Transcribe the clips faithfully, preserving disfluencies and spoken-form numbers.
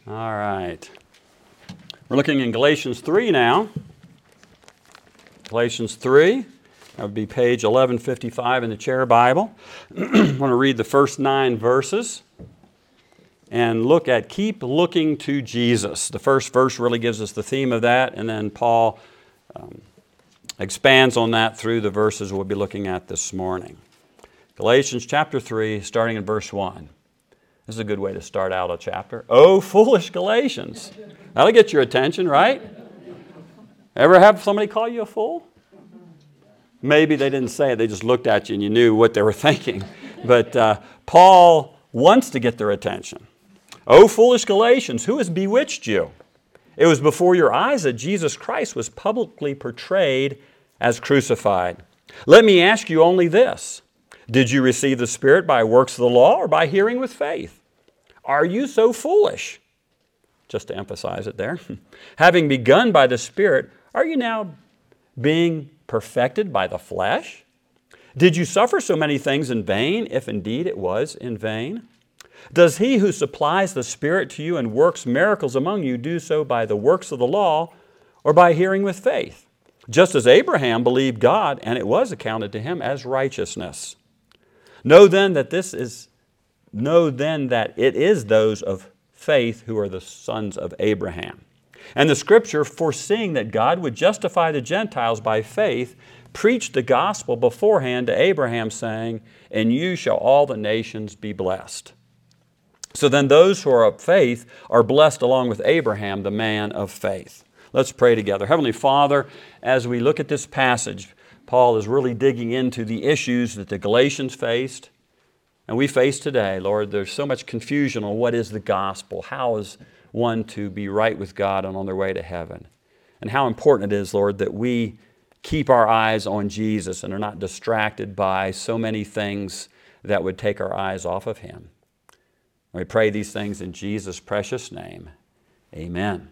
All right. We're looking in Galatians three now. Galatians three. That would be page eleven fifty-five in the Chair Bible. I want to read the first nine verses and look at keep looking to Jesus. The first verse really gives us the theme of that, and then Paul um, expands on that through the verses we'll be looking at this morning. Galatians chapter three, starting in verse one. This is a good way to start out a chapter. Oh, foolish Galatians. That'll get your attention, right? Ever have somebody call you a fool? Maybe they didn't say it. They just looked at you and you knew what they were thinking. But uh, Paul wants to get their attention. Oh, foolish Galatians, who has bewitched you? It was before your eyes that Jesus Christ was publicly portrayed as crucified. Let me ask you only this. Did you receive the Spirit by works of the law or by hearing with faith? Are you so foolish? Just to emphasize it there. Having begun by the Spirit, are you now being perfected by the flesh? Did you suffer so many things in vain, if indeed it was in vain? Does he who supplies the Spirit to you and works miracles among you do so by the works of the law or by hearing with faith? Just as Abraham believed God, and it was accounted to him as righteousness. Know then that this is, know then that it is those of faith who are the sons of Abraham. And the Scripture, foreseeing that God would justify the Gentiles by faith, preached the gospel beforehand to Abraham, saying, "In you shall all the nations be blessed." So then those who are of faith are blessed along with Abraham, the man of faith. Let's pray together. Heavenly Father, as we look at this passage, Paul is really digging into the issues that the Galatians faced, and we face today. Lord, there's so much confusion on what is the gospel. How is one to be right with God and on their way to heaven? And how important it is, Lord, that we keep our eyes on Jesus and are not distracted by so many things that would take our eyes off of Him. And we pray these things in Jesus' precious name. Amen.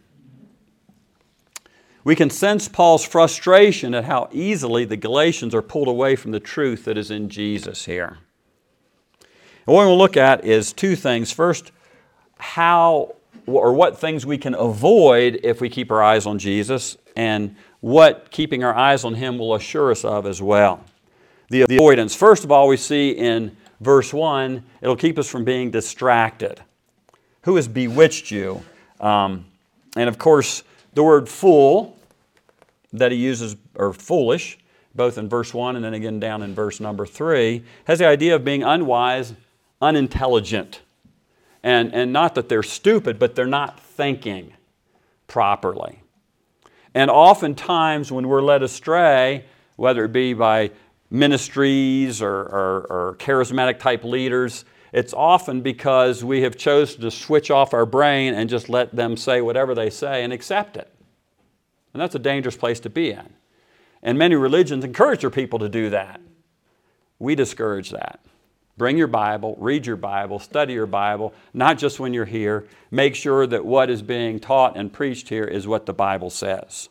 We can sense Paul's frustration at how easily the Galatians are pulled away from the truth that is in Jesus here. And what we'll look at is two things. First, how or what things we can avoid if we keep our eyes on Jesus, and what keeping our eyes on Him will assure us of as well. The avoidance. First of all, we see in verse one, it'll keep us from being distracted. Who has bewitched you? Um, and of course, the word fool that he uses, or foolish, both in verse one and then again down in verse number three, has the idea of being unwise, unintelligent. And, and not that they're stupid, but they're not thinking properly. And oftentimes when we're led astray, whether it be by ministries or, or, or charismatic type leaders, it's often because we have chosen to switch off our brain and just let them say whatever they say and accept it. And that's a dangerous place to be in. And many religions encourage their people to do that. We discourage that. Bring your Bible, read your Bible, study your Bible, not just when you're here. Make sure that what is being taught and preached here is what the Bible says.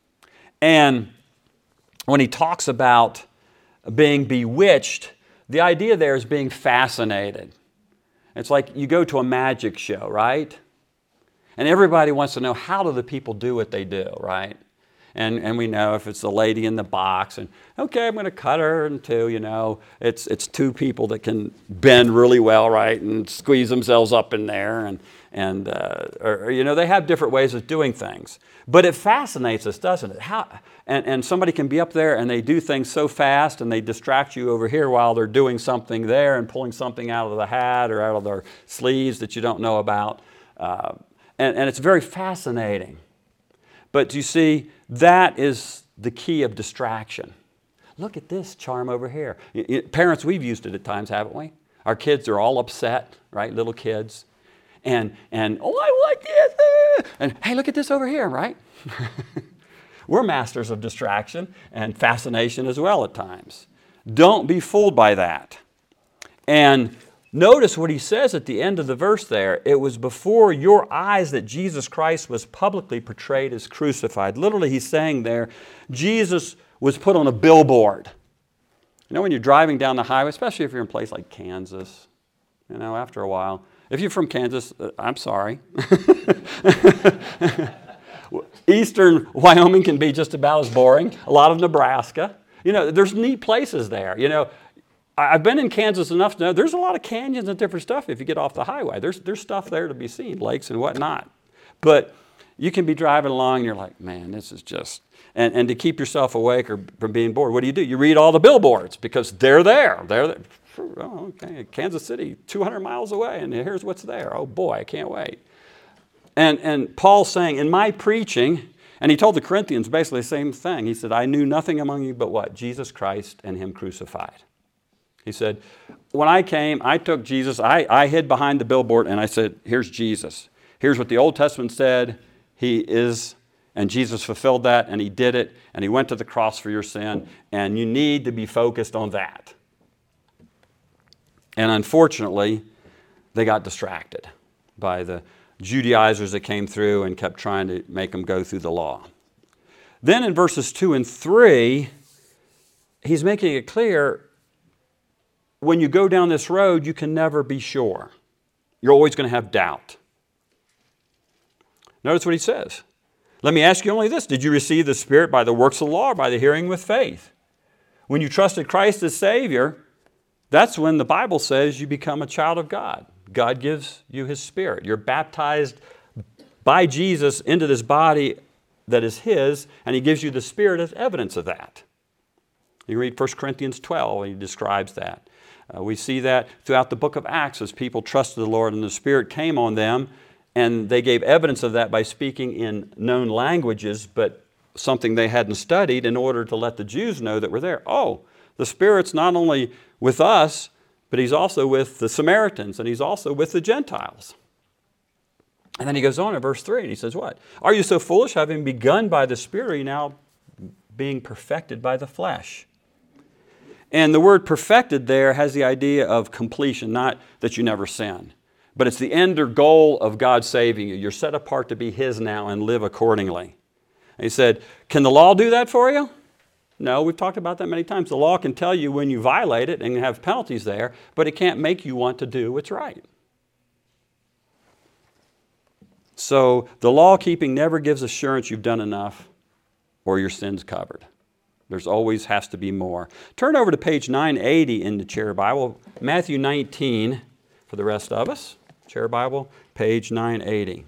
And when he talks about being bewitched, the idea there is being fascinated. It's like you go to a magic show, right? And everybody wants to know, how do the people do what they do, right? And and we know if it's the lady in the box, and okay, I'm going to cut her in two, you know. It's it's two people that can bend really well, right, and squeeze themselves up in there, and and uh, or, or, you know, they have different ways of doing things. But it fascinates us, doesn't it? How and and somebody can be up there and they do things so fast, and they distract you over here while they're doing something there and pulling something out of the hat or out of their sleeves that you don't know about, uh, and and it's very fascinating. But you see, that is the key of distraction. Look at this charm over here. Parents, we've used it at times, haven't we? Our kids are all upset, right? Little kids. And, and oh, I like this. And hey, look at this over here, right? We're masters of distraction and fascination as well at times. Don't be fooled by that. And notice what he says at the end of the verse there. It was before your eyes that Jesus Christ was publicly portrayed as crucified. Literally, he's saying there, Jesus was put on a billboard. You know, when you're driving down the highway, especially if you're in a place like Kansas, you know, after a while, If you're from Kansas, uh, I'm sorry. Eastern Wyoming can be just about as boring. A lot of Nebraska. You know, there's neat places there. You know, I've been in Kansas enough to know there's a lot of canyons and different stuff if you get off the highway. There's, there's stuff there to be seen, lakes and whatnot. But you can be driving along and you're like, man, this is just... And, and to keep yourself awake or from being bored, what do you do? You read all the billboards because they're there. They're there. Oh, okay, Kansas City, two hundred miles away, and here's what's there. Oh boy, I can't wait. And, and Paul's saying, in my preaching, and he told the Corinthians basically the same thing. He said, I knew nothing among you but what? Jesus Christ and him crucified. He said, when I came, I took Jesus, I, I hid behind the billboard, and I said, here's Jesus. Here's what the Old Testament said. He is, and Jesus fulfilled that, and he did it, and he went to the cross for your sin, and you need to be focused on that. And unfortunately, they got distracted by the Judaizers that came through and kept trying to make them go through the law. Then in verses two and three, he's making it clear, when you go down this road, you can never be sure. You're always going to have doubt. Notice what he says. Let me ask you only this. Did you receive the Spirit by the works of the law or by the hearing with faith? When you trusted Christ as Savior, that's when the Bible says you become a child of God. God gives you His Spirit. You're baptized by Jesus into this body that is His, and He gives you the Spirit as evidence of that. You read First Corinthians twelve, and he describes that. Uh, we see that throughout the book of Acts as people trusted the Lord and the Spirit came on them, and they gave evidence of that by speaking in known languages, but something they hadn't studied in order to let the Jews know that were there. Oh, the Spirit's not only with us, but He's also with the Samaritans, and He's also with the Gentiles. And then he goes on in verse three, and he says what? Are you so foolish, having begun by the Spirit, are you now being perfected by the flesh? And the word perfected there has the idea of completion, not that you never sin. But it's the end or goal of God saving you. You're set apart to be His now and live accordingly. And he said, can the law do that for you? No, we've talked about that many times. The law can tell you when you violate it and have penalties there, but it can't make you want to do what's right. So the law keeping never gives assurance you've done enough or your sin's covered. There's always has to be more. Turn over to page nine eighty in the Chair Bible, Matthew nineteen for the rest of us. Chair Bible, page nine eighty.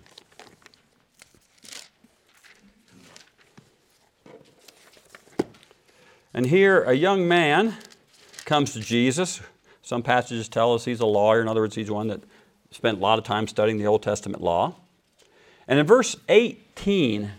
And here a young man comes to Jesus. Some passages tell us he's a lawyer. In other words, he's one that spent a lot of time studying the Old Testament law. And in verse eighteen,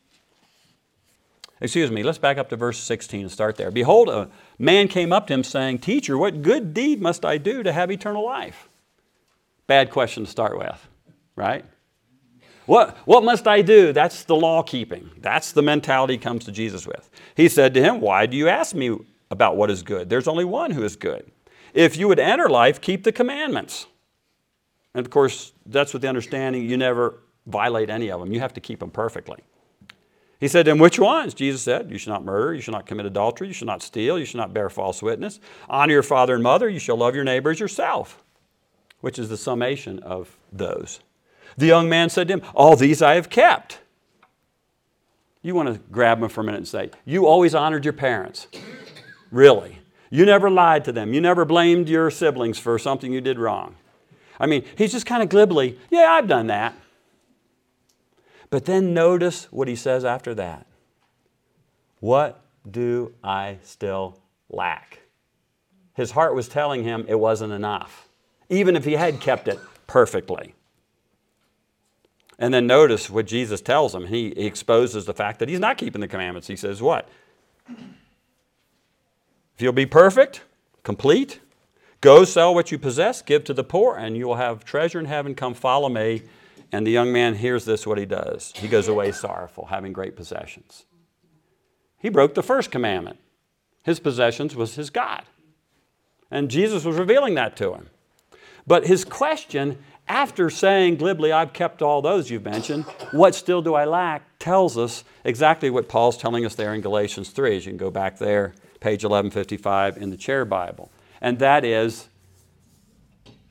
excuse me, let's back up to verse sixteen and start there. Behold, a man came up to him saying, Teacher, what good deed must I do to have eternal life? Bad question to start with, right? What, what must I do? That's the law keeping. That's the mentality he comes to Jesus with. He said to him, why do you ask me about what is good? There's only one who is good. If you would enter life, keep the commandments. And of course, that's with the understanding you never violate any of them. You have to keep them perfectly. He said to him, which ones? Jesus said, you shall not murder, you shall not commit adultery, you shall not steal, you shall not bear false witness. Honor your father and mother, you shall love your neighbor as yourself, which is the summation of those. The young man said to him, all these I have kept. You want to grab him for a minute and say, you always honored your parents. Really? You never lied to them. You never blamed your siblings for something you did wrong. I mean, he's just kind of glibly, yeah, I've done that. But then notice what he says after that. What do I still lack? His heart was telling him it wasn't enough, even if he had kept it perfectly. And then notice what Jesus tells him. He exposes the fact that he's not keeping the commandments. He says what? If you'll be perfect, complete, go sell what you possess, give to the poor, and you will have treasure in heaven. Come follow me. And the young man hears this, what he does. He goes away sorrowful, having great possessions. He broke the first commandment. His possessions was his God. And Jesus was revealing that to him. But his question, after saying glibly, I've kept all those you've mentioned, what still do I lack, tells us exactly what Paul's telling us there in Galatians three. As you can go back there, page eleven fifty-five in the Chair Bible. And that is,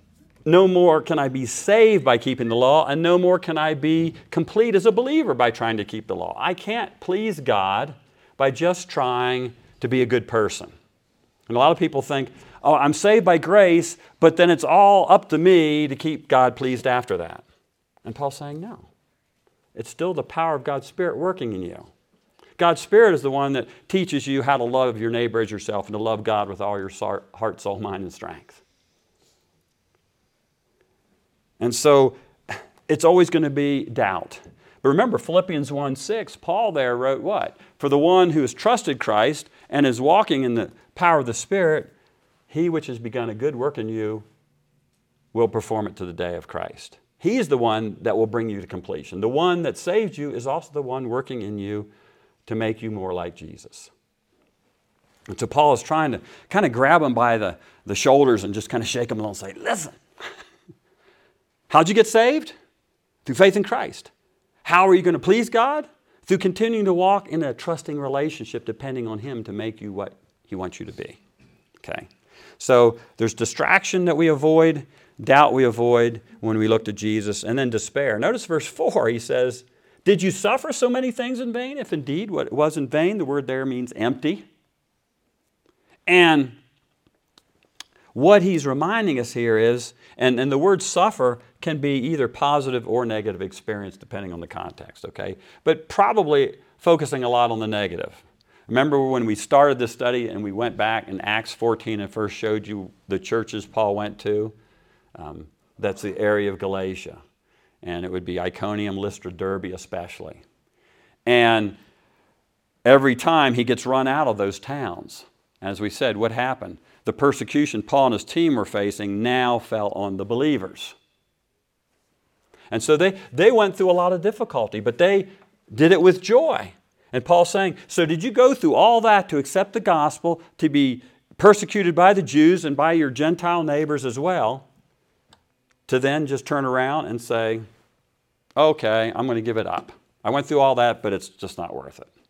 no more can I be saved by keeping the law, and no more can I be complete as a believer by trying to keep the law. I can't please God by just trying to be a good person. And a lot of people think, oh, I'm saved by grace, but then it's all up to me to keep God pleased after that. And Paul's saying, no. It's still the power of God's Spirit working in you. God's Spirit is the one that teaches you how to love your neighbor as yourself and to love God with all your heart, soul, mind, and strength. And so it's always going to be doubt. But remember, Philippians one six, Paul there wrote what? For the one who has trusted Christ and is walking in the power of the Spirit, he which has begun a good work in you will perform it to the day of Christ. He is the one that will bring you to completion. The one that saved you is also the one working in you to make you more like Jesus. And so Paul is trying to kind of grab him by the, the shoulders and just kind of shake him and say, listen, how'd you get saved? Through faith in Christ. How are you going to please God? Through continuing to walk in a trusting relationship depending on Him to make you what He wants you to be. Okay? So there's distraction that we avoid, doubt we avoid when we look to Jesus, and then despair. Notice verse four, he says, did you suffer so many things in vain? If indeed what was in vain, the word there means empty. And what he's reminding us here is, and, and the word suffer can be either positive or negative experience depending on the context, okay? But probably focusing a lot on the negative. Remember when we started this study and we went back in Acts fourteen and first showed you the churches Paul went to? Um, that's the area of Galatia. And it would be Iconium, Lystra, Derbe especially. And every time he gets run out of those towns, as we said, what happened? The persecution Paul and his team were facing now fell on the believers. And so they, they went through a lot of difficulty, but they did it with joy. And Paul's saying, so did you go through all that to accept the gospel, to be persecuted by the Jews and by your Gentile neighbors as well, to then just turn around and say, okay, I'm going to give it up. I went through all that, but it's just not worth it.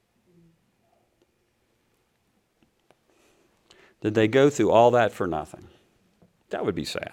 Did they go through all that for nothing? That would be sad.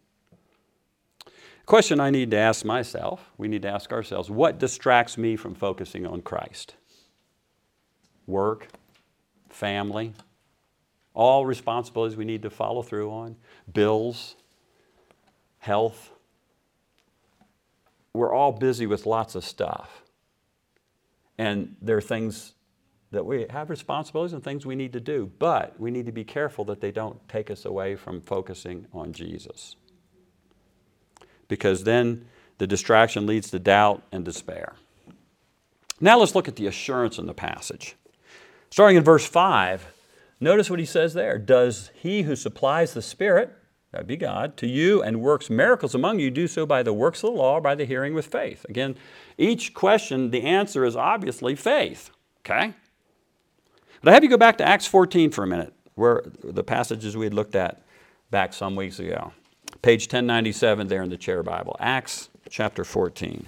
Question I need to ask myself, we need to ask ourselves, what distracts me from focusing on Christ? Work, family, all responsibilities we need to follow through on, bills, health. We're all busy with lots of stuff. And there are things that we have responsibilities and things we need to do, but we need to be careful that they don't take us away from focusing on Jesus. Because then the distraction leads to doubt and despair. Now let's look at the assurance in the passage. Starting in verse five, notice what he says there. Does he who supplies the Spirit, that be God, to you and works miracles among you, do so by the works of the law or by the hearing with faith? Again, each question, the answer is obviously faith. Okay? But I have you go back to Acts fourteen for a minute, where the passages we had looked at back some weeks ago. Page ten ninety-seven there in the chair Bible. Acts chapter fourteen.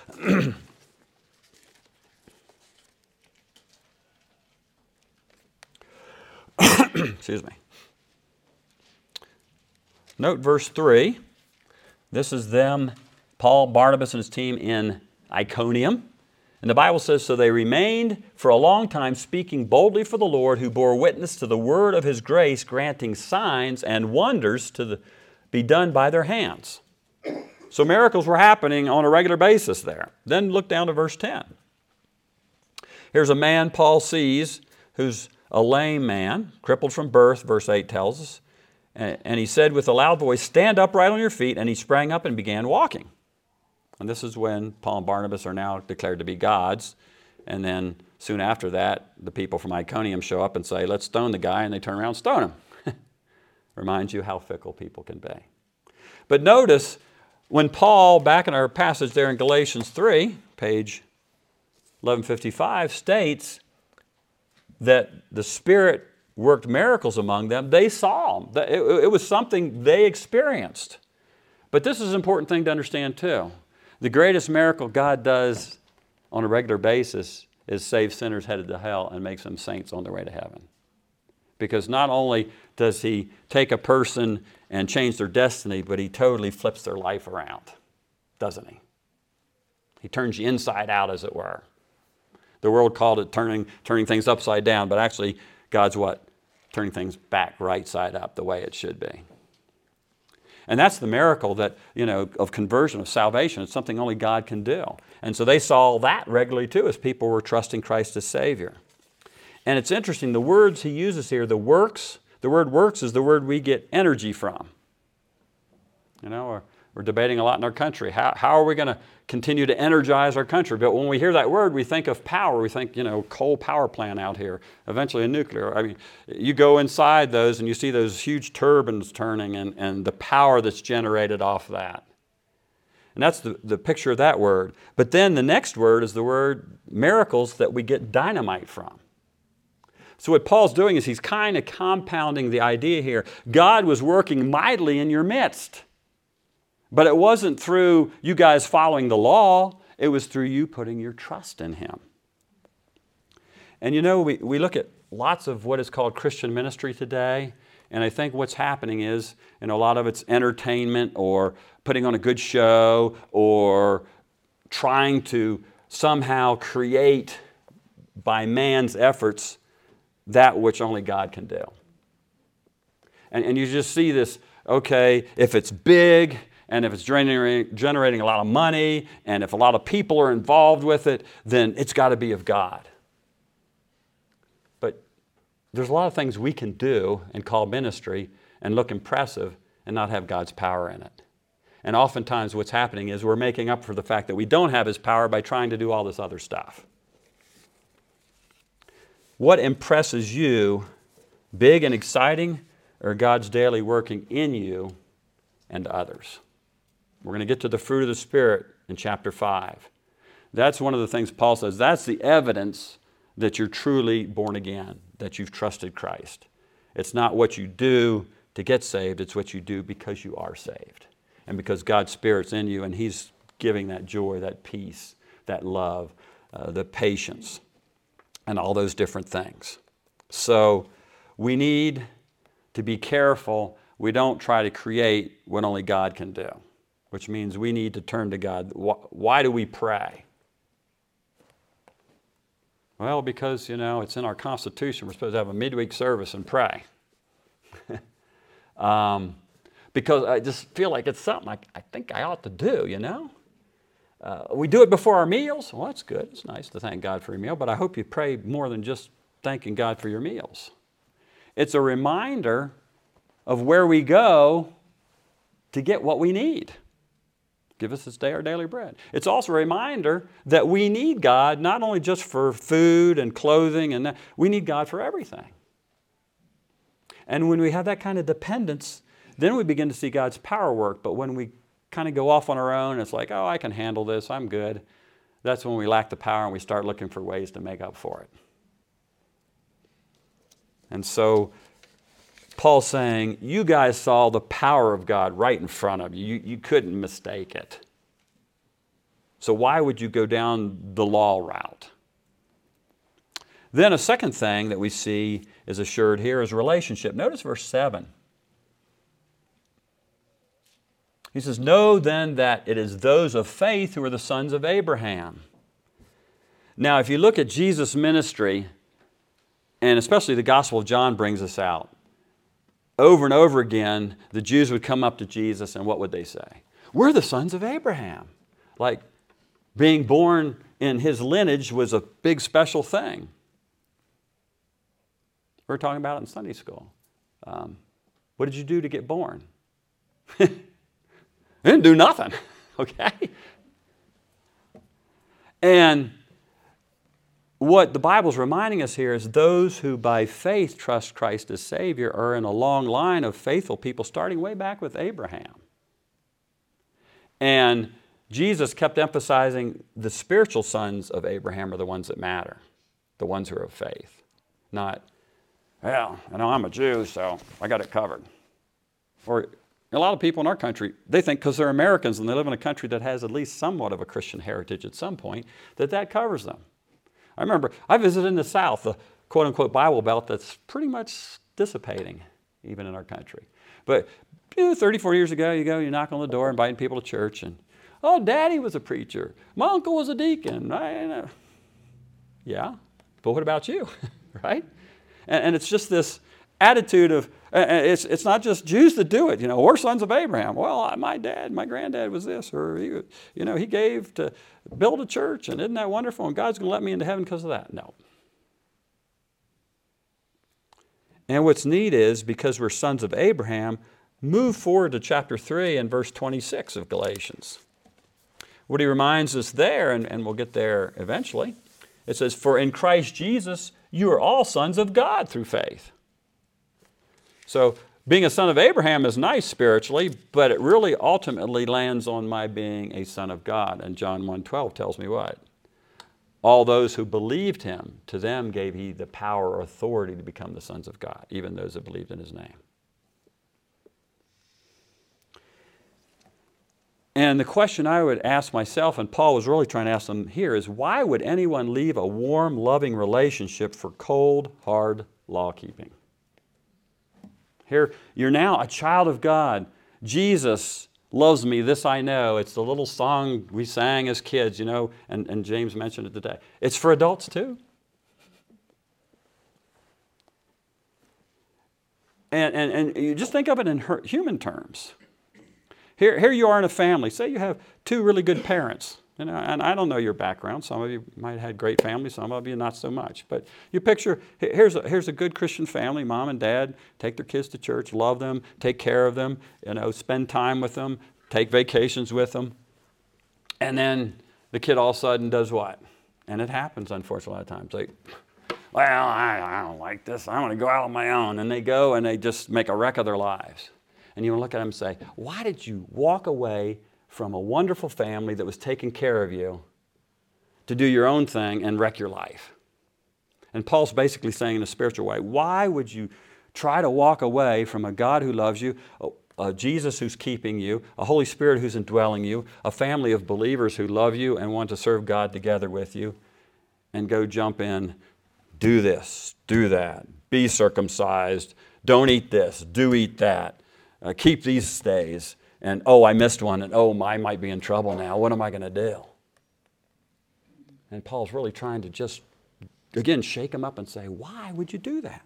Excuse me. Note verse three. This is them, Paul, Barnabas, and his team in Iconium. And the Bible says, so they remained for a long time speaking boldly for the Lord, who bore witness to the word of his grace, granting signs and wonders to the, be done by their hands. So miracles were happening on a regular basis there. Then look down to verse ten. Here's a man Paul sees who's a lame man, crippled from birth, verse eight tells us. And he said with a loud voice, stand upright on your feet. And he sprang up and began walking. And this is when Paul and Barnabas are now declared to be gods. And then soon after that, the people from Iconium show up and say, let's stone the guy. And they turn around and stone him. Reminds you how fickle people can be. But notice when Paul, back in our passage there in Galatians three, page eleven fifty-five, states that the Spirit worked miracles among them, they saw them. It was something they experienced. But this is an important thing to understand too. The greatest miracle God does on a regular basis is save sinners headed to hell and makes them saints on their way to heaven. Because not only does he take a person and change their destiny, but he totally flips their life around, doesn't he? He turns you inside out, as it were. The world called it turning, turning things upside down, but actually God's what? Turning things back right side up the way it should be. And that's the miracle that, you know, of conversion, of salvation. It's something only God can do. And so they saw that regularly too as people were trusting Christ as Savior. And it's interesting, the words he uses here, the works, the word works is the word we get energy from. You know, we're, we're debating a lot in our country. How, how are we going to continue to energize our country? But when we hear that word, we think of power. We think, you know, coal power plant out here, eventually a nuclear. I mean, you go inside those and you see those huge turbines turning and, and the power that's generated off that. And that's the, the picture of that word. But then the next word is the word miracles that we get dynamite from. So what Paul's doing is he's kind of compounding the idea here. God was working mightily in your midst. But it wasn't through you guys following the law. It was through you putting your trust in Him. And you know, we, we look at lots of what is called Christian ministry today. And I think what's happening is, you know, a lot of it's entertainment or putting on a good show or trying to somehow create by man's efforts that which only God can do. And, and you just see this, okay, if it's big and if it's generating, generating a lot of money and if a lot of people are involved with it, then it's got to be of God. But there's a lot of things we can do and call ministry and look impressive and not have God's power in it. And oftentimes what's happening is we're making up for the fact that we don't have His power by trying to do all this other stuff. What impresses you, big and exciting, or God's daily working in you and others? We're going to get to the fruit of the Spirit in chapter five. That's one of the things Paul says. That's the evidence that you're truly born again, that you've trusted Christ. It's not what you do to get saved. It's what you do because you are saved. And because God's Spirit's in you and He's giving that joy, that peace, that love, uh, the patience, and all those different things. So we need to be careful we don't try to create what only God can do, which means we need to turn to God. Why do we pray? Well, because, you know, it's in our Constitution. We're supposed to have a midweek service and pray. um, because I just feel like it's something I, I think I ought to do, you know? Uh, we do it before our meals. Well, that's good. It's nice to thank God for your meal, but I hope you pray more than just thanking God for your meals. It's a reminder of where we go to get what we need. Give us this day our daily bread. It's also a reminder that we need God not only just for food and clothing, and that, we need God for everything. And when we have that kind of dependence, then we begin to see God's power work. But when we kind of go off on our own, it's like, oh, I can handle this, I'm good. That's when we lack the power and we start looking for ways to make up for it. And so Paul's saying, you guys saw the power of God right in front of you. You, you couldn't mistake it. So why would you go down the law route? Then a second thing that we see is assured here is relationship. Notice verse seven. He says, know then that it is those of faith who are the sons of Abraham. Now, if you look at Jesus' ministry, and especially the Gospel of John brings this out, over and over again, the Jews would come up to Jesus, and what would they say? We're the sons of Abraham. Like, being born in his lineage was a big special thing. We were talking about it in Sunday school. Um, what did you do to get born? I didn't do nothing, okay? And what the Bible's reminding us here is those who by faith trust Christ as Savior are in a long line of faithful people starting way back with Abraham. And Jesus kept emphasizing the spiritual sons of Abraham are the ones that matter, the ones who are of faith. Not, well, you know, I'm a Jew, so I got it covered. Or a lot of people in our country, they think because they're Americans and they live in a country that has at least somewhat of a Christian heritage at some point, that that covers them. I remember, I visited in the South, the quote-unquote Bible Belt that's pretty much dissipating, even in our country. But you know, thirty, forty years ago, you go, you knock on the door, inviting people to church, and, oh, Daddy was a preacher. My uncle was a deacon. I, uh, yeah, but what about you, right? And, and it's just this attitude of, uh, it's, it's not just Jews that do it. You know, we're sons of Abraham. Well, my dad, my granddad was this, or, he, you know, he gave to build a church, and isn't that wonderful? And God's going to let me into heaven because of that. No. And what's neat is, because we're sons of Abraham, move forward to chapter three and verse twenty-six of Galatians. What he reminds us there, and, and we'll get there eventually, it says, for in Christ Jesus you are all sons of God through faith. So being a son of Abraham is nice spiritually, but it really ultimately lands on my being a son of God. And John one twelve tells me what? All those who believed him, to them gave he the power or authority to become the sons of God, even those that believed in his name. And the question I would ask myself, and Paul was really trying to ask them here, is why would anyone leave a warm, loving relationship for cold, hard law-keeping? Here, you're now a child of God. Jesus loves me, this I know. It's the little song we sang as kids, you know, and, and James mentioned it today. It's for adults too. And, and, and you just think of it in her, human terms. Here, here you are in a family. Say you have two really good parents. You know, and I don't know your background. Some of you might have had great families. Some of you not so much. But you picture, here's a, here's a good Christian family. Mom and dad take their kids to church, love them, take care of them, you know, spend time with them, take vacations with them. And then the kid all of a sudden does what? And it happens, unfortunately, a lot of times. Like, well, I, I don't like this. I want to go out on my own. And they go and they just make a wreck of their lives. And you want to look at them and say, why did you walk away from a wonderful family that was taking care of you to do your own thing and wreck your life? And Paul's basically saying in a spiritual way, why would you try to walk away from a God who loves you, a, a Jesus who's keeping you, a Holy Spirit who's indwelling you, a family of believers who love you and want to serve God together with you, and go jump in, do this, do that, be circumcised, don't eat this, do eat that, uh, keep these days, and oh, I missed one, and oh, I might be in trouble now. What am I going to do? And Paul's really trying to just, again, shake him up and say, why would you do that?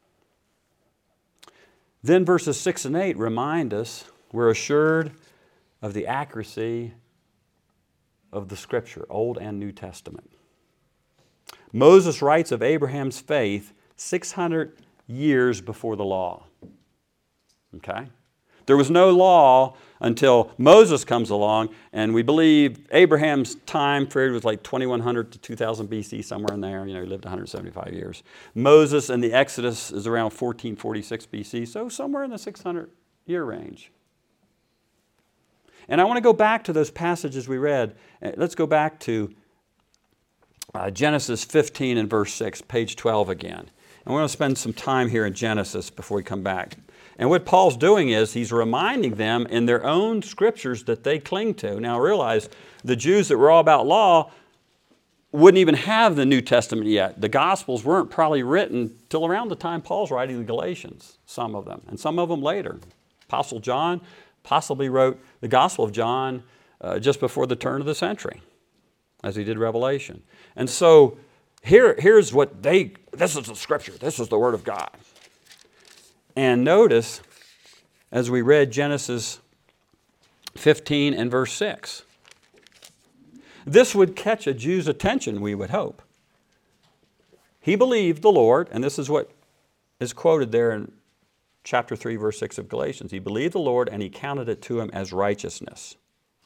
Then verses six and eight remind us we're assured of the accuracy of the Scripture, Old and New Testament. Moses writes of Abraham's faith six hundred years before the law. Okay? There was no law until Moses comes along, and we believe Abraham's time period was like twenty-one hundred to two thousand B C, somewhere in there. You know, he lived one hundred seventy-five years. Moses and the Exodus is around fourteen forty-six B C, so somewhere in the six hundred year range. And I want to go back to those passages we read. Let's go back to uh, Genesis fifteen and verse six, page twelve again. And we're going to spend some time here in Genesis before we come back. And what Paul's doing is he's reminding them in their own scriptures that they cling to. Now realize the Jews that were all about law wouldn't even have the New Testament yet. The Gospels weren't probably written till around the time Paul's writing the Galatians, some of them, and some of them later. Apostle John possibly wrote the Gospel of John uh, just before the turn of the century, as he did Revelation. And so here, here's what they, this is the Scripture, this is the Word of God. And notice, as we read Genesis fifteen and verse six, this would catch a Jew's attention, we would hope. He believed the Lord, and this is what is quoted there in chapter three, verse six of Galatians. He believed the Lord, and he counted it to him as righteousness.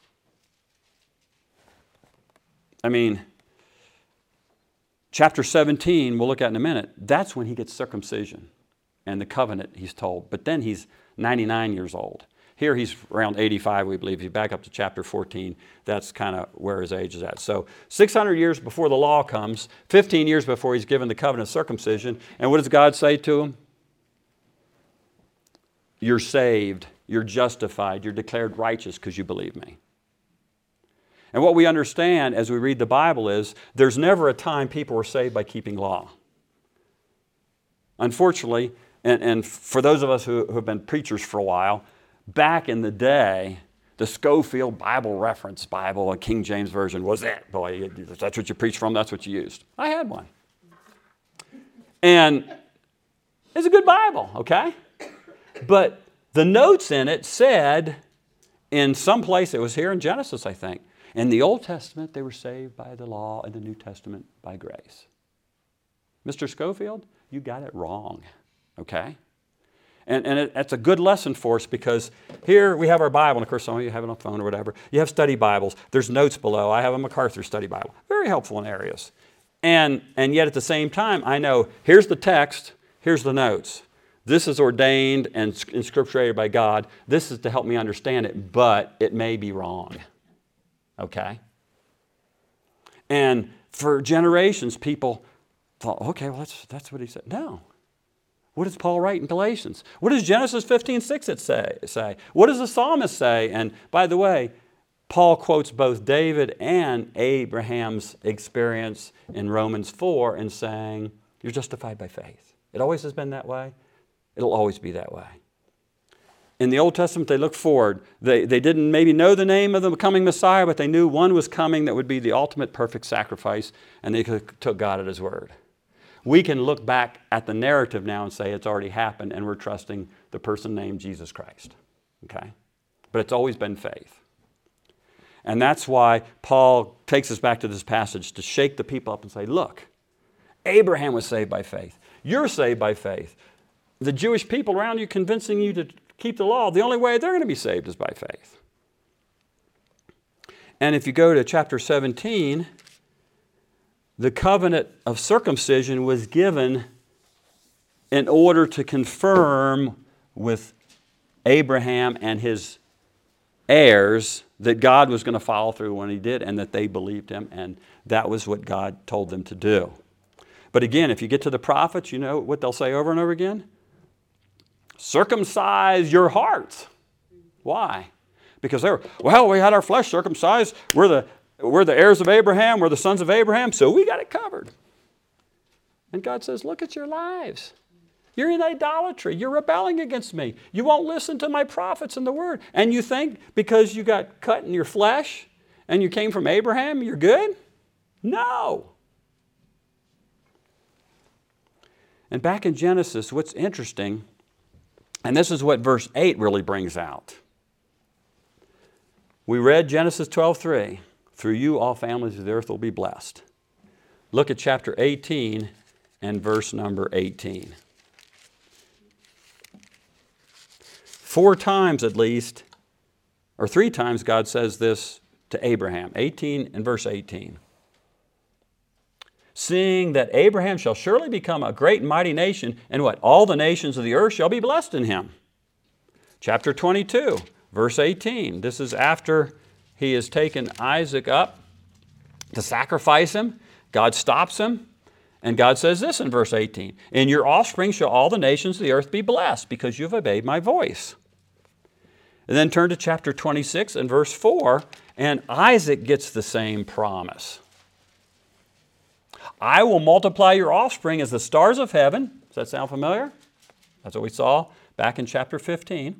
I mean, chapter seventeen, we'll look at in a minute, that's when he gets circumcision. And the covenant, he's told. But then he's ninety-nine years old. Here he's around eighty-five, we believe. If you back up to chapter fourteen, that's kind of where his age is at. So six hundred years before the law comes, fifteen years before he's given the covenant of circumcision. And what does God say to him? You're saved, you're justified, you're declared righteous because you believe me. And what we understand as we read the Bible is there's never a time people were saved by keeping law. Unfortunately, And, and for those of us who, who have been preachers for a while, back in the day, the Scofield Bible Reference Bible, a King James Version, was it. Boy, if that's what you preach from, that's what you used. I had one. And it's a good Bible, okay? But the notes in it said, in some place, it was here in Genesis, I think, in the Old Testament, they were saved by the law, in the New Testament, by grace. Mister Scofield, you got it wrong, okay? And, and it, it's a good lesson for us because here we have our Bible, and of course some of you have it on the phone or whatever. You have study Bibles. There's notes below. I have a MacArthur study Bible. Very helpful in areas. And, and yet at the same time, I know here's the text, here's the notes. This is ordained and inscripturated by God. This is to help me understand it, but it may be wrong, okay? And for generations, people thought, okay, well, that's, that's what he said. No. What does Paul write in Galatians? What does Genesis fifteen six it say, say? What does the psalmist say? And by the way, Paul quotes both David and Abraham's experience in Romans four in saying, you're justified by faith. It always has been that way. It'll always be that way. In the Old Testament, they looked forward. They, they didn't maybe know the name of the coming Messiah, but they knew one was coming that would be the ultimate perfect sacrifice, and they took God at his word. We can look back at the narrative now and say it's already happened, and we're trusting the person named Jesus Christ. Okay? But it's always been faith. And that's why Paul takes us back to this passage to shake the people up and say, look, Abraham was saved by faith. You're saved by faith. The Jewish people around you convincing you to keep the law, the only way they're going to be saved is by faith. And if you go to chapter seventeen, the covenant of circumcision was given in order to confirm with Abraham and his heirs that God was going to follow through when he did and that they believed him, and that was what God told them to do. But again, if you get to the prophets, you know what they'll say over and over again? Circumcise your hearts. Why? Because they were, well, we had our flesh circumcised. We're the We're the heirs of Abraham. We're the sons of Abraham. So we got it covered. And God says, look at your lives. You're in idolatry. You're rebelling against me. You won't listen to my prophets and the word. And you think because you got cut in your flesh and you came from Abraham, you're good? No. And back in Genesis, what's interesting, and this is what verse eight really brings out. We read Genesis twelve three. Through you, all families of the earth will be blessed. Look at chapter eighteen and verse number eighteen. Four times at least, or three times God says this to Abraham. eighteen and verse eighteen. Seeing that Abraham shall surely become a great and mighty nation, and what? All the nations of the earth shall be blessed in him. Chapter twenty-two, verse eighteen. This is after he has taken Isaac up to sacrifice him. God stops him. And God says this in verse eighteen. In your offspring shall all the nations of the earth be blessed because you've obeyed my voice. And then turn to chapter twenty-six and verse four. And Isaac gets the same promise. I will multiply your offspring as the stars of heaven. Does that sound familiar? That's what we saw back in chapter fifteen.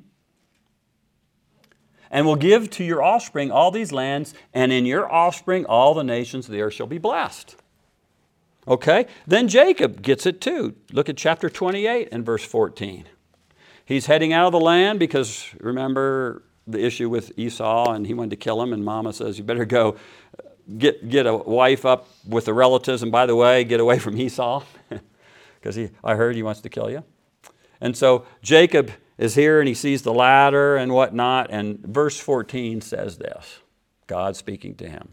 And will give to your offspring all these lands, and in your offspring all the nations of the earth shall be blessed. Okay? Then Jacob gets it too. Look at chapter twenty-eight and verse fourteen. He's heading out of the land because, remember the issue with Esau, and he wanted to kill him, and Mama says, you better go get, get a wife up with the relatives, and by the way, get away from Esau, because he I heard he wants to kill you. And so Jacob is here and he sees the ladder and whatnot. And verse fourteen says this, God speaking to him.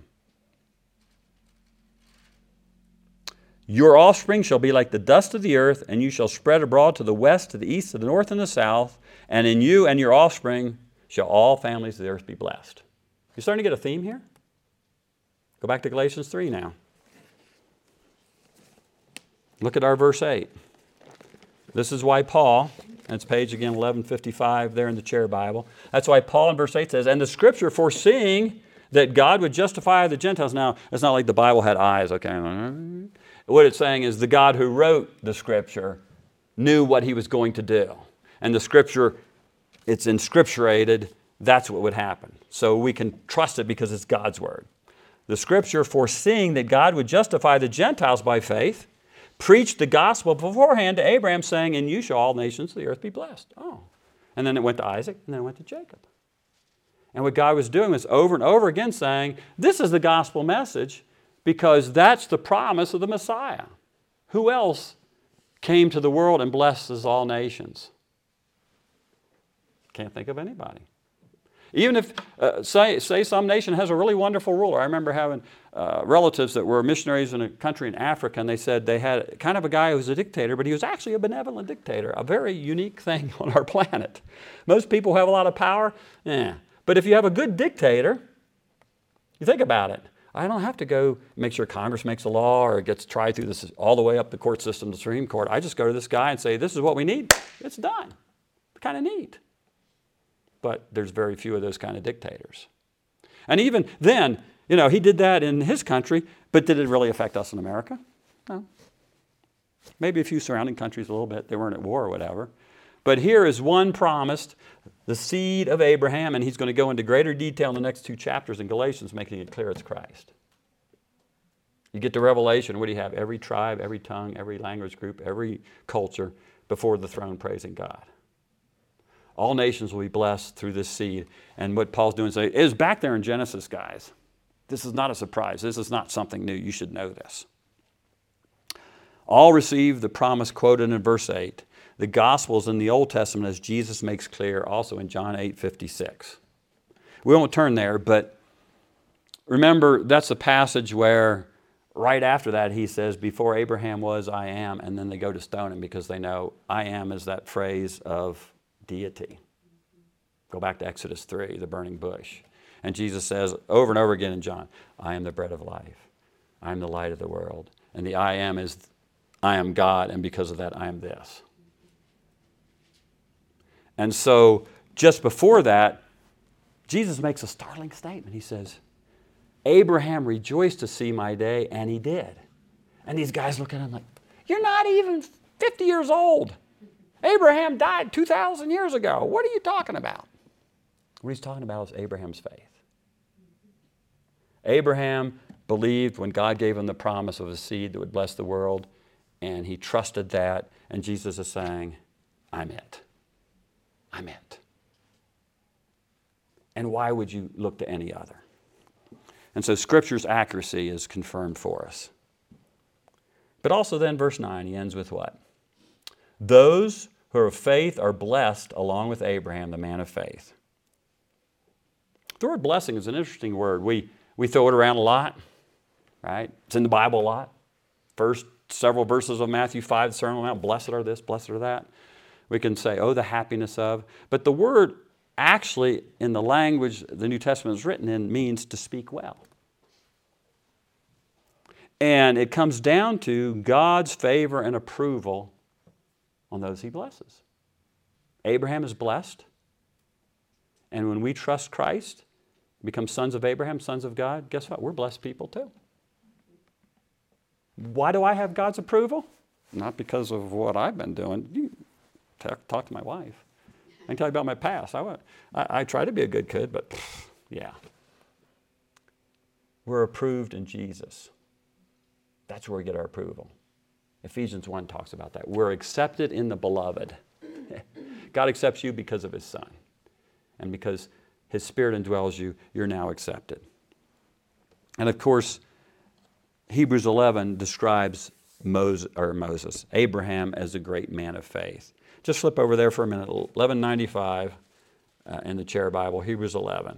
Your offspring shall be like the dust of the earth, and you shall spread abroad to the west, to the east, to the north, and the south. And in you and your offspring shall all families of the earth be blessed. You starting to get a theme here? Go back to Galatians three now. Look at our verse eight. This is why Paul, that's page again eleven fifty-five there in the chair Bible. That's why Paul in verse eight says, and the scripture foreseeing that God would justify the Gentiles. Now, it's not like the Bible had eyes, okay? What it's saying is the God who wrote the scripture knew what he was going to do. And the Scripture, it's inscripturated, that's what would happen. So we can trust it because it's God's Word. The Scripture, foreseeing that God would justify the Gentiles by faith, preached the gospel beforehand to Abraham, saying, in you shall all nations of the earth be blessed. Oh. And then it went to Isaac, and then it went to Jacob. And what God was doing was over and over again saying, this is the gospel message because that's the promise of the Messiah. Who else came to the world and blesses all nations? Can't think of anybody. Even if, uh, say, say some nation has a really wonderful ruler. I remember having uh, relatives that were missionaries in a country in Africa, and they said they had kind of a guy who was a dictator, but he was actually a benevolent dictator, a very unique thing on our planet. Most people who have a lot of power, eh. But if you have a good dictator, you think about it. I don't have to go make sure Congress makes a law or it gets tried through this all the way up the court system, the Supreme Court. I just go to this guy and say, this is what we need. It's done. Kind of neat. But there's very few of those kind of dictators. And even then, you know, he did that in his country, but did it really affect us in America? No. Maybe a few surrounding countries a little bit. They weren't at war or whatever. But here is one promised, the seed of Abraham, and he's going to go into greater detail in the next two chapters in Galatians, making it clear it's Christ. You get to Revelation, what do you have? Every tribe, every tongue, every language group, every culture before the throne praising God. All nations will be blessed through this seed. And what Paul's doing is, it is back there in Genesis, guys. This is not a surprise. This is not something new. You should know this. All receive the promise quoted in verse eight. The gospel is in the Old Testament, as Jesus makes clear also in John eight fifty-six. We won't turn there, but remember, that's a passage where right after that he says, before Abraham was, I am, and then they go to stone him because they know I am is that phrase of deity. Go back to Exodus three, the burning bush. And Jesus says over and over again in John, I am the bread of life. I am the light of the world. And the I am is, I am God, and because of that, I am this. And so just before that, Jesus makes a startling statement. He says, Abraham rejoiced to see my day, and he did. And these guys look at him like, you're not even fifty years old. Abraham died two thousand years ago. What are you talking about? What he's talking about is Abraham's faith. Abraham believed when God gave him the promise of a seed that would bless the world, and he trusted that, and Jesus is saying, I'm it. I'm it. And why would you look to any other? And so Scripture's accuracy is confirmed for us. But also then verse nine, he ends with what? Those who are of faith are blessed along with Abraham, the man of faith. The word blessing is an interesting word. We, we throw it around a lot, right? It's in the Bible a lot. First several verses of Matthew five, the Sermon on the Mount, blessed are this, blessed are that. We can say, oh, the happiness of. But the word actually, in the language the New Testament is written in, means to speak well. And it comes down to God's favor and approval on those he blesses. Abraham is blessed. And when we trust Christ, become sons of Abraham, sons of God, guess what? We're blessed people too. Why do I have God's approval? Not because of what I've been doing. You talk, talk to my wife. I can tell you about my past. I, went, I, I try to be a good kid, but pff, yeah. We're approved in Jesus. That's where we get our approval. Ephesians one talks about that. We're accepted in the beloved. God accepts you because of his Son. And because his Spirit indwells you, you're now accepted. And of course, Hebrews eleven describes Moses, or Moses, Abraham as a great man of faith. Just flip over there for a minute. eleven ninety-five uh, in the Chair Bible, Hebrews eleven.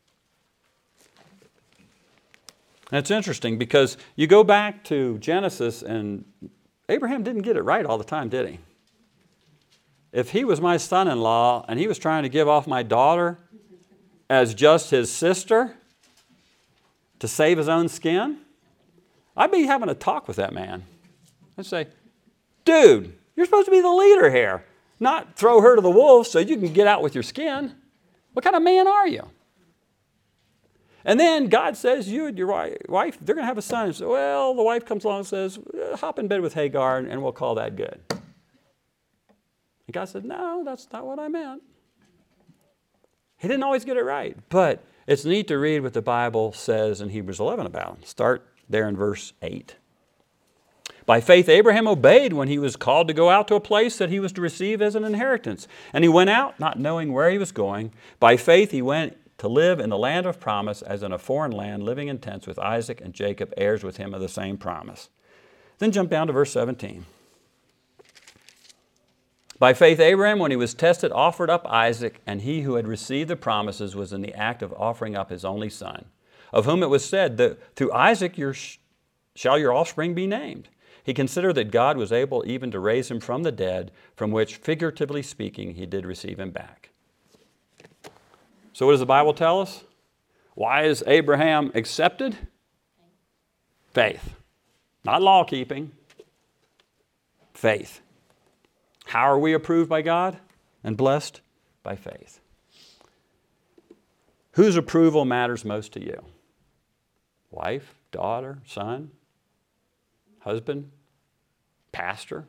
And it's interesting because you go back to Genesis and Abraham didn't get it right all the time, did he? If he was my son-in-law and he was trying to give off my daughter as just his sister to save his own skin, I'd be having a talk with that man. I'd say, dude, you're supposed to be the leader here, not throw her to the wolves so you can get out with your skin. What kind of man are you? And then God says, you and your wife, they're going to have a son. And so, well, the wife comes along and says, hop in bed with Hagar and we'll call that good. And God said, no, that's not what I meant. He didn't always get it right, but it's neat to read what the Bible says in Hebrews eleven about him. Start there in verse eight. By faith, Abraham obeyed when he was called to go out to a place that he was to receive as an inheritance. And he went out, not knowing where he was going. By faith, he went to live in the land of promise as in a foreign land, living in tents with Isaac and Jacob, heirs with him of the same promise. Then jump down to verse seventeen. By faith, Abraham, when he was tested, offered up Isaac, and he who had received the promises was in the act of offering up his only son, of whom it was said that through Isaac your sh- shall your offspring be named. He considered that God was able even to raise him from the dead, from which, figuratively speaking, he did receive him back. So what does the Bible tell us? Why is Abraham accepted? Faith. Not law keeping. Faith. How are we approved by God and blessed? By faith. Whose approval matters most to you? Wife, daughter, son, husband, pastor,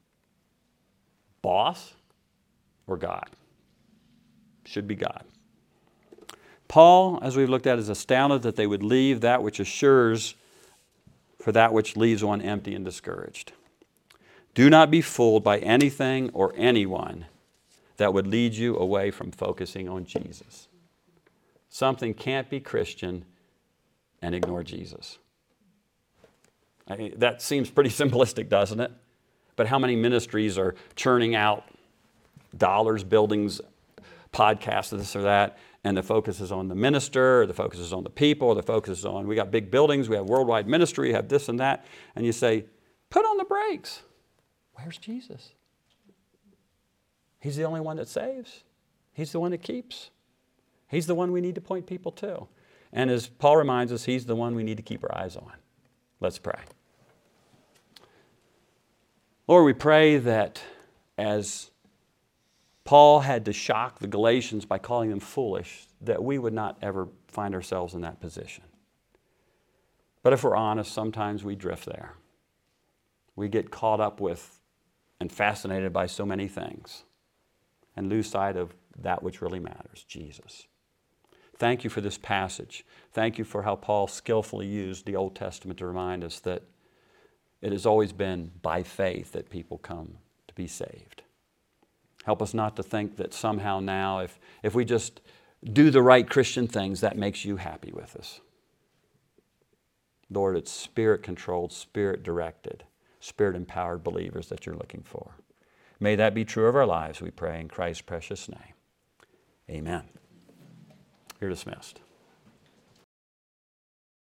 boss, or God? Should be God. Paul, as we've looked at, is astounded that they would leave that which assures for that which leaves one empty and discouraged. Do not be fooled by anything or anyone that would lead you away from focusing on Jesus. Something can't be Christian and ignore Jesus. I mean, that seems pretty simplistic, doesn't it? But how many ministries are churning out dollars, buildings, podcasts, this or that, and the focus is on the minister, or the focus is on the people, or the focus is on, we got big buildings, we have worldwide ministry, we have this and that, and you say, put on the brakes. Where's Jesus? He's the only one that saves. He's the one that keeps. He's the one we need to point people to. And as Paul reminds us, he's the one we need to keep our eyes on. Let's pray. Lord, we pray that as Paul had to shock the Galatians by calling them foolish, that we would not ever find ourselves in that position. But if we're honest, sometimes we drift there. We get caught up with and fascinated by so many things and lose sight of that which really matters, Jesus. Thank you for this passage. Thank you for how Paul skillfully used the Old Testament to remind us that it has always been by faith that people come to be saved. Help us not to think that somehow now, if, if we just do the right Christian things, that makes you happy with us. Lord, it's Spirit-controlled, Spirit-directed, Spirit-empowered believers that you're looking for. May that be true of our lives, we pray in Christ's precious name. Amen. You're dismissed.